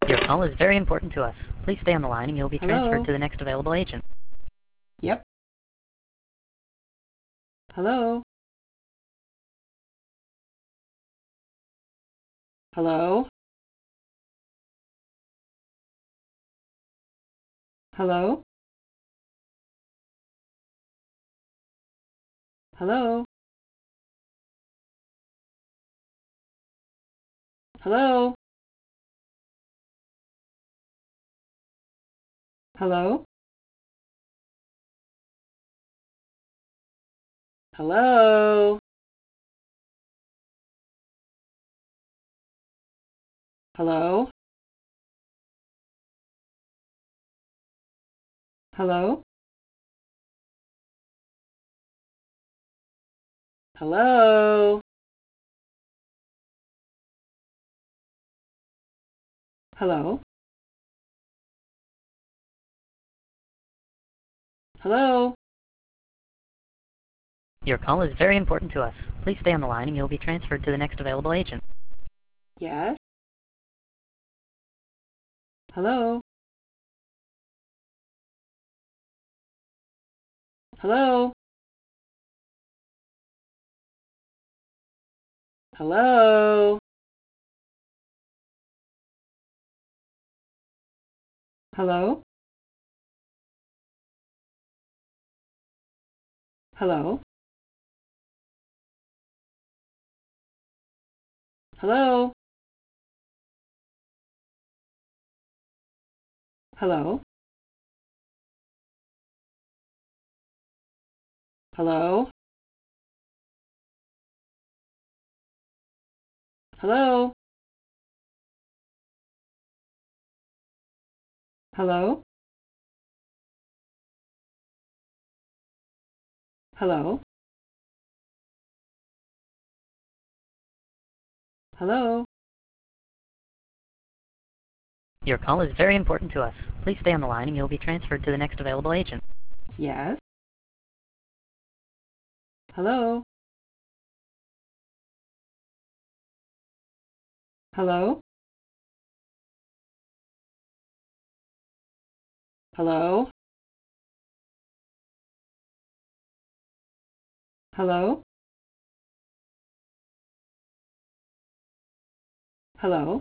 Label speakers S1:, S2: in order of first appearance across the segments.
S1: Your call is very important to us. Please stay on the line and you'll be transferred
S2: Hello?
S1: to the next available agent.
S2: Yep. Hello? Hello? Hello? Hello? Hello? Hello? Hello? Hello? Hello? Hello? Hello? Hello?
S1: Your call is very important to us. Please stay on the line and you'll be transferred to the next available agent.
S2: Yes? Hello? Hello? Hello? Hello? Hello? Hello? Hello? Hello? Hello? Hello? Hello? Hello?
S1: Your call is very important to us. Please stay on the line and you'll be transferred to the next available agent.
S2: Yes? Hello? Hello? Hello? Hello? Hello?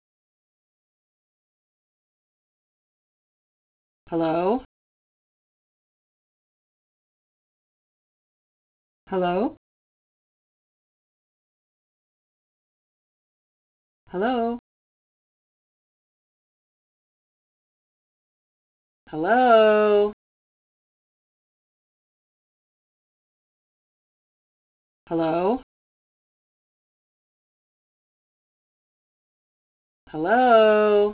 S2: Hello? Hello? Hello? Hello? Hello? Hello?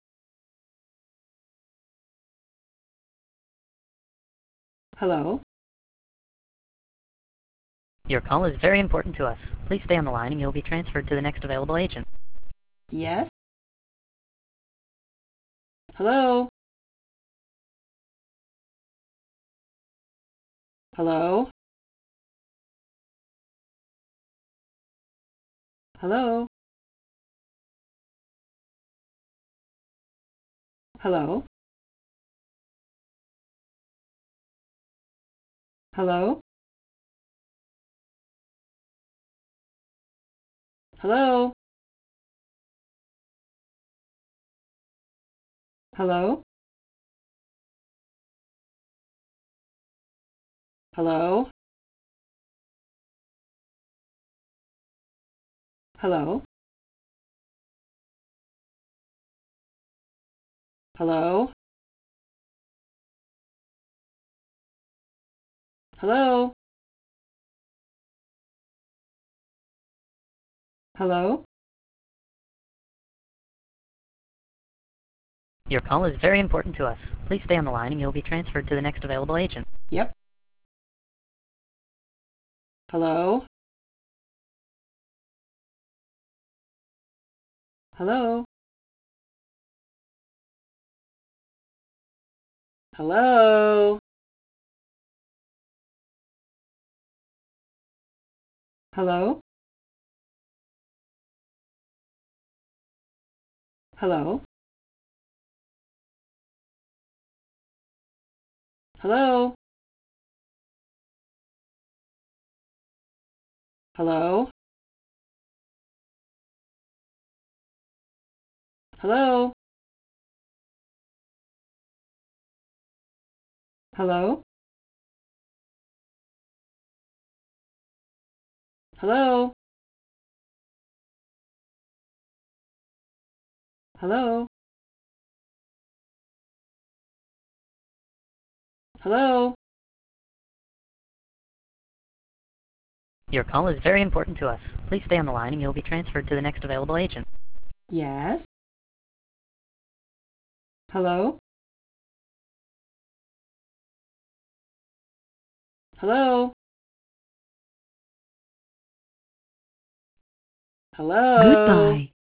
S2: Hello?
S1: Your call is very important to us. Please stay on the line and you'll be transferred to the next available agent.
S2: Yes? Hello? Hello? Hello? Hello? Hello? Hello? Hello? Hello? Hello? Hello? Hello? Hello?
S1: Your call is very important to us. Please stay on the line and you'll be transferred to the next available agent.
S2: Yep. Hello? Hello? Hello? Hello? Hello? Hello? Hello? Hello? Hello? Hello? Hello? Hello?
S1: Your call is very important to us. Please stay on the line and you'll be transferred to the next available agent.
S2: Yes? Hello? Hello? Hello?
S3: Goodbye.